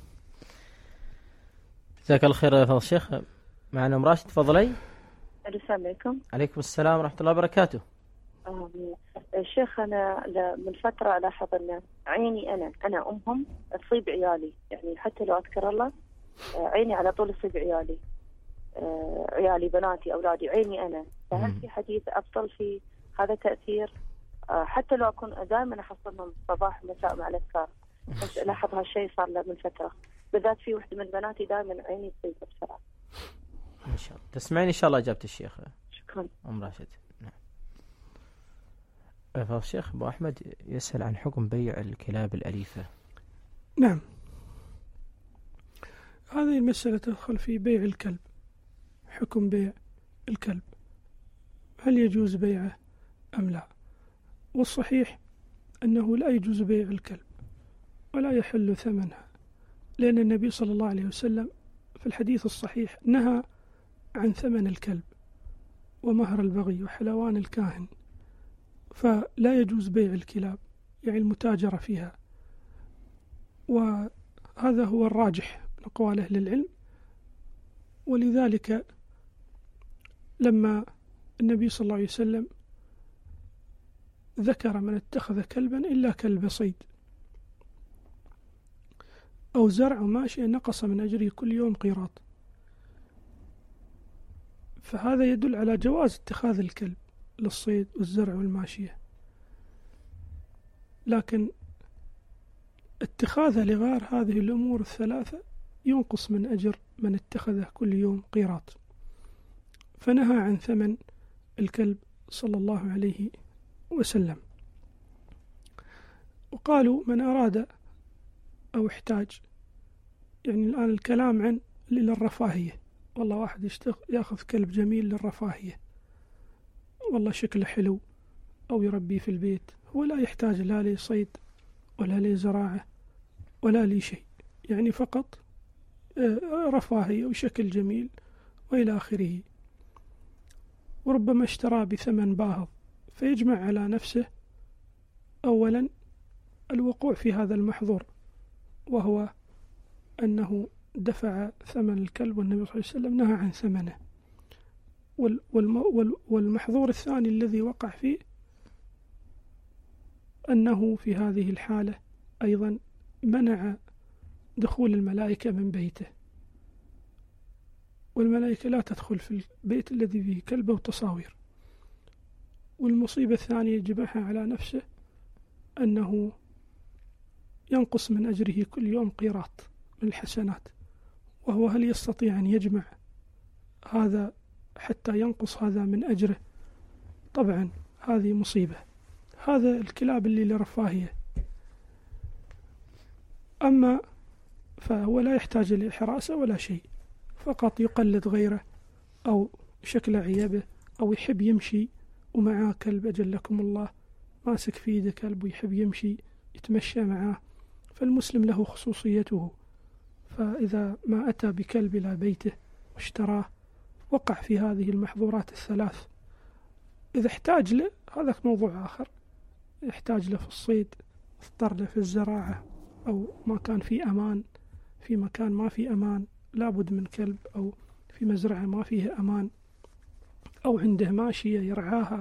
جزاك الله خير يا فضل الشيخ. معنا أم راشد، تفضلي. السلام عليكم. عليكم السلام ورحمة الله وبركاته. آه الشيخ، أنا من فترة ألاحظ أن عيني أنا أنا أمهم تصيب عيالي، يعني حتى لو أذكر الله عيني على طول تصيب عيالي، آه عيالي بناتي أولادي عيني أنا. فهل في حديث أفضل في هذا تأثير؟ آه حتى لو أكون دائما أحصلهم صباح ومساء مع الأذكار، بس ألاحظ هالشيء صار له من فترة، بالذات في وحدة من بناتي دائما عيني تصيب بسرعة. إن شاء الله تسمعين إن شاء الله إجابة الشيخ. شكرا. أم راشد. نعم. فالشيخ أبو أحمد يسأل عن حكم بيع الكلاب الأليفة. نعم، هذه المسألة تدخل في بيع الكلب. حكم بيع الكلب، هل يجوز بيعه أم لا؟ والصحيح أنه لا يجوز بيع الكلب ولا يحل ثمنها، لأن النبي صلى الله عليه وسلم في الحديث الصحيح نهى عن ثمن الكلب ومهر البغي وحلوان الكاهن، فلا يجوز بيع الكلاب، يعني المتاجرة فيها. وهذا هو الراجح من أقوال أهل العلم. ولذلك لما النبي صلى الله عليه وسلم ذكر من اتخذ كلبا إلا كلب صيد أو زرع ماشية نقص من أجره كل يوم قيراط، فهذا يدل على جواز اتخاذ الكلب للصيد والزرع والماشية، لكن اتخاذه لغير هذه الأمور الثلاثة ينقص من أجر من اتخذه كل يوم قيراط. فنهى عن ثمن الكلب صلى الله عليه وسلم. وقالوا من أراد أو احتاج، يعني الآن الكلام عن للرفاهية، والله واحد يشتغل يأخذ كلب جميل للرفاهية، والله شكله حلو، أو يربيه في البيت، هو لا يحتاج لا لصيد ولا لزراعة ولا لشيء، يعني فقط رفاهية وشكل جميل وإلى آخره. وربما اشترى بثمن باهظ، فيجمع على نفسه أولا الوقوع في هذا المحظور، وهو أنه دفع ثمن الكلب، والنبي صلى الله عليه وسلم نهى عن ثمنه. والمحظور الثاني الذي وقع فيه أنه في هذه الحالة أيضا منع دخول الملائكة من بيته، والملائكة لا تدخل في البيت الذي فيه كلبه وتصاوير. والمصيبة الثانية يجمعها على نفسه أنه ينقص من أجره كل يوم قيراط من الحسنات، وهو هل يستطيع أن يجمع هذا حتى ينقص هذا من أجره؟ طبعا هذه مصيبة. هذا الكلاب اللي لرفاهية. أما فهو لا يحتاج لحراسة ولا شيء، فقط يقلد غيره أو شكل عيبه، أو يحب يمشي ومعاه كلب أجلكم الله ماسك في يده كلب ويحب يمشي يتمشى معاه، فالمسلم له خصوصيته، فإذا ما أتى بكلب إلى بيته واشتراه وقع في هذه المحظورات الثلاث. إذا احتاج له هذا موضوع آخر، يحتاج له في الصيد، اضطر له في الزراعة، أو ما كان في أمان في مكان ما في أمان لابد من كلب، أو في مزرعة ما فيه أمان، أو عنده ماشية يرعاها،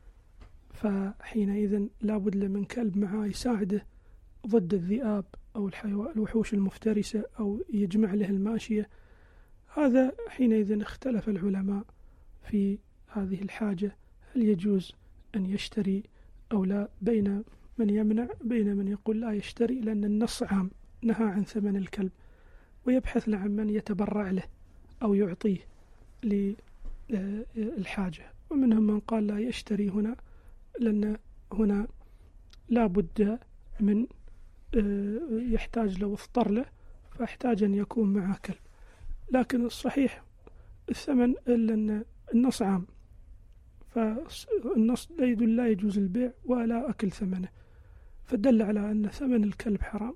فحينئذ لابد له من كلب معاه يساعده ضد الذئاب أو الحيوان الوحوش المفترسة، أو يجمع له الماشية. هذا حينئذ اختلف العلماء في هذه الحاجة، هل يجوز أن يشتري أو لا، بين من يمنع بين من يقول لا يشتري، لأن النص عام نهى عن ثمن الكلب، ويبحث عن من يتبرع له أو يعطيه للحاجة. ومنهم من قال لا يشتري هنا، لأن هنا لا بد من يحتاج له واضطر له، فاحتاج أن يكون معه كلب. لكن الصحيح الثمن، لأن النص عام، فالنص لا يدل لا يجوز البيع ولا أكل ثمنه، فدل على أن ثمن الكلب حرام،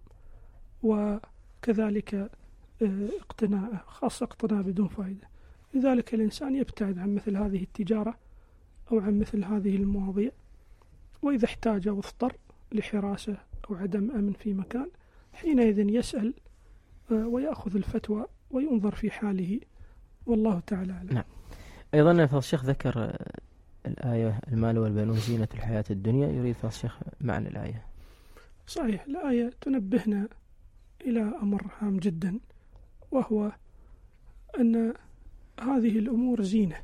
وكذلك اقتناءه، خاصة اقتناء بدون فائدة. لذلك الإنسان يبتعد عن مثل هذه التجارة أو عن مثل هذه المواضيع، وإذا احتاج واضطر لحراسة أو عدم أمن في مكان، حينئذ يسأل ويأخذ الفتوى وينظر في حاله، والله تعالى أعلم. نعم. أيضا فضل الشيخ ذكر الآية المال والبنون زينة الحياة الدنيا، يريد فضل الشيخ معنى الآية. صحيح، الآية تنبهنا إلى أمر هام جدا، وهو أن هذه الأمور زينة،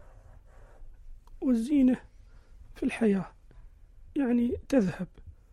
والزينة في الحياة يعني تذهب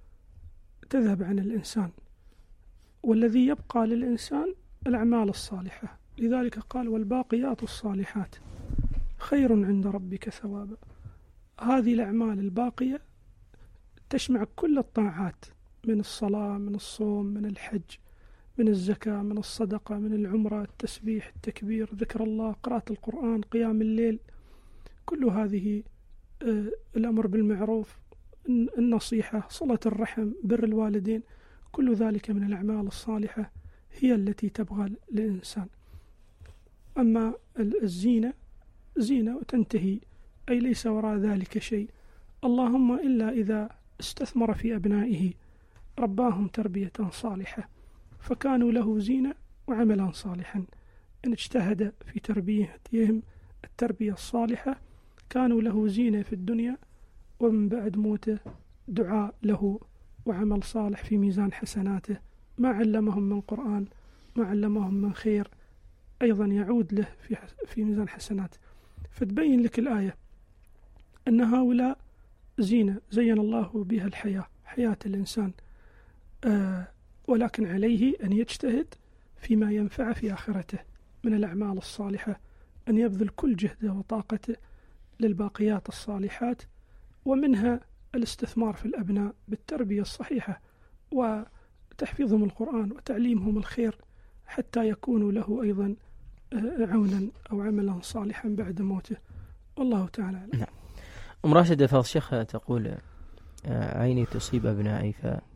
تذهب عن الإنسان، والذي يبقى للإنسان الأعمال الصالحة. لذلك قال والباقيات الصالحات خير عند ربك ثوابا. هذه الأعمال الباقية تشمع كل الطاعات، من الصلاة، من الصوم، من الحج، من الزكاة، من الصدقة، من العمرة، التسبيح، التكبير، ذكر الله، قراءة القرآن، قيام الليل، كل هذه الأمر بالمعروف، النصيحة، صلة الرحم، بر الوالدين، كل ذلك من الأعمال الصالحة هي التي تبغى الإنسان. أما الزينة زينة وتنتهي، أي ليس وراء ذلك شيء، اللهم إلا إذا استثمر في أبنائه رباهم تربية صالحة فكانوا له زينة وعملا صالحا، إن اجتهد في تربيتهم التربية الصالحة كانوا له زينة في الدنيا، ومن بعد موته دعاء له وعمل صالح في ميزان حسناته، ما علمهم من قرآن، ما علمهم من خير، أيضا يعود له في في ميزان حسناته. فتبين لك الآية أن هؤلاء زينة زين الله بها الحياة، حياة الإنسان، آه ولكن عليه أن يجتهد فيما ينفع في آخرته من الأعمال الصالحة، أن يبذل كل جهده وطاقته للباقيات الصالحات، ومنها الاستثمار في الأبناء بالتربية الصحيحة وتحفيظهم القرآن وتعليمهم الخير حتى يكونوا له أيضا عونا أو عملا صالحا بعد موته، والله تعالى أعلم. نعم. أم راشد فضل الشيخ تقول عيني تصيب أبنائي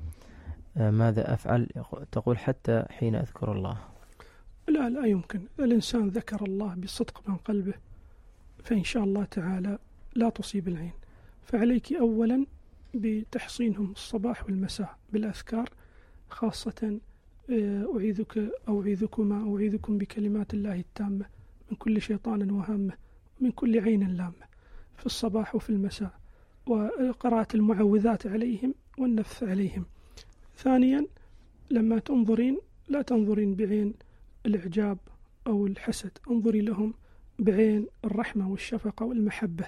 فماذا أفعل؟ تقول حتى حين أذكر الله. لا لا يمكن. الإنسان ذكر الله بصدق من قلبه فإن شاء الله تعالى لا تصيب العين. فعليك أولا بتحصينهم الصباح والمساء بالأذكار، خاصة أعيذك أو أعيذكما أعيذكم بكلمات الله التامة من كل شيطان وهامة ومن كل عين لامة في الصباح وفي المساء، وقراءة المعوذات عليهم والنفث عليهم. ثانيا لما تنظرين لا تنظرين بعين الإعجاب أو الحسد، انظري لهم بعين الرحمة والشفقة والمحبة،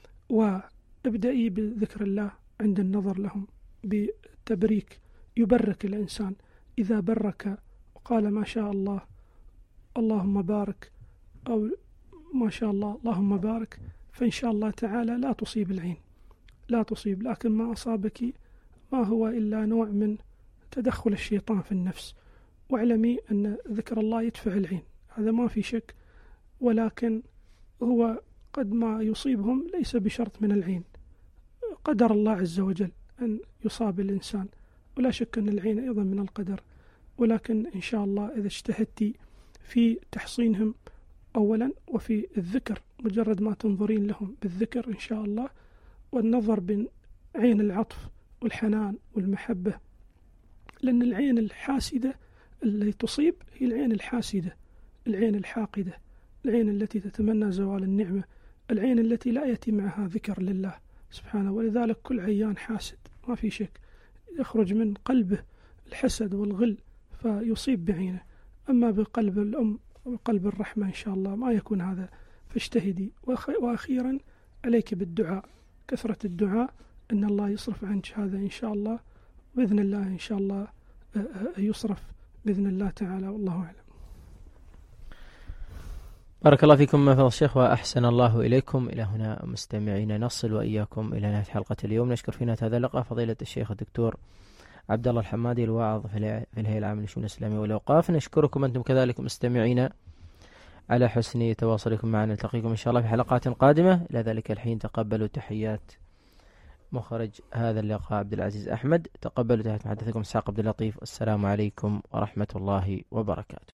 وابدأي بذكر الله عند النظر لهم بتبريك. يبرك الإنسان إذا برك وقال ما شاء الله اللهم بارك أو ما شاء الله اللهم بارك، فإن شاء الله تعالى لا تصيب العين، لا تصيب. لكن ما أصابك ما هو إلا نوع من تدخل الشيطان في النفس. واعلمي أن ذكر الله يدفع العين، هذا ما في شك، ولكن هو قد ما يصيبهم ليس بشرط من العين، قدر الله عز وجل أن يصاب الإنسان، ولا شك أن العين أيضا من القدر. ولكن إن شاء الله إذا اجتهدتي في تحصينهم أولا وفي الذكر، مجرد ما تنظرين لهم بالذكر إن شاء الله، والنظر بعين العطف والحنان والمحبة، لأن العين الحاسدة التي تصيب هي العين الحاسدة، العين الحاقدة، العين التي تتمنى زوال النعمة، العين التي لا يأتي معها ذكر لله سبحانه. ولذلك كل عيان حاسد ما في شك يخرج من قلبه الحسد والغل فيصيب بعينه. أما بقلب الأم وقلب الرحمة إن شاء الله ما يكون هذا، فاجتهدي. وأخيرا عليك بالدعاء، كثرة الدعاء أن الله يصرف عنك هذا إن شاء الله، بإذن الله إن شاء الله يصرف بإذن الله تعالى، والله أعلم. بارك الله فيكم فضل الشيخ وأحسن الله إليكم. إلى هنا مستمعين نصل وإياكم إلى نهاية حلقة اليوم. نشكر فينا هذا اللقاء فضيلة الشيخ الدكتور عبد الله الحمادي الواعظ في الهيئة العامة للشؤون الإسلامية والأوقاف. نشكركم أنتم كذلك مستمعين على حسن تواصلكم معنا. نلتقيكم إن شاء الله في حلقات قادمة. إلى ذلك الحين تقبلوا تحيات مخرج هذا اللقاء عبد العزيز أحمد، تقبلوا تحيات محدثكم إسحاق عبد اللطيف. السلام عليكم ورحمة الله وبركاته.